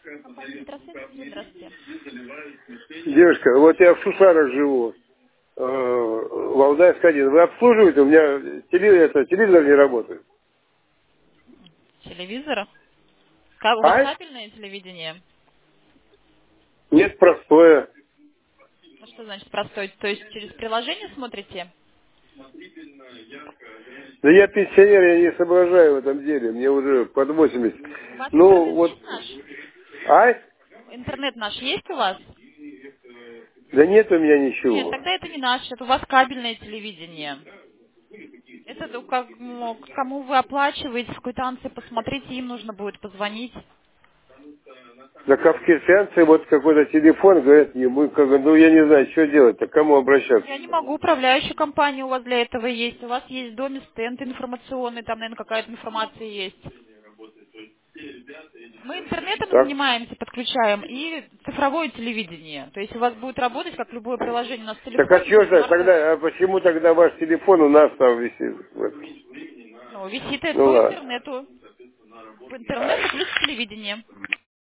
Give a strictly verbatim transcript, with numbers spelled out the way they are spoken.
Компания Метросвет, здравствуйте. Девушка, вот я в Шушарах живу, э, в Алдайск один. Вы обслуживаете? У меня теле- это, телевизор не работает. Телевизор? Ка- У вас А? кабельное телевидение? Нет, простое. Ну что значит простой? То есть через приложение смотрите? Да я пенсионер, я не соображаю в этом деле. Мне уже под восемьдесят. У вас Ну, интернет вот... есть наш? А? Интернет наш есть у вас? Да нет у меня Нет, ничего. тогда это не наш, это у вас кабельное телевидение. Это то, как, ну, кому вы оплачиваете, в квитанции посмотрите, им нужно будет позвонить. На кавказцы вот какой-то телефон, говорят, не, мы как бы, ну я не знаю, что делать-то, к кому обращаться. Я не могу, управляющая компания у вас для этого есть. У вас есть в доме стенд информационный, там, наверное, какая-то информация есть. Мы интернетом Так? занимаемся, подключаем, и цифровое телевидение. То есть у вас будет работать, как любое приложение у нас в Так а телефоне, что на же смартфон. тогда, а почему тогда ваш телефон у нас там висит? Вот. Ну, висит это Ну по ладно. интернету. По интернету плюс телевидение.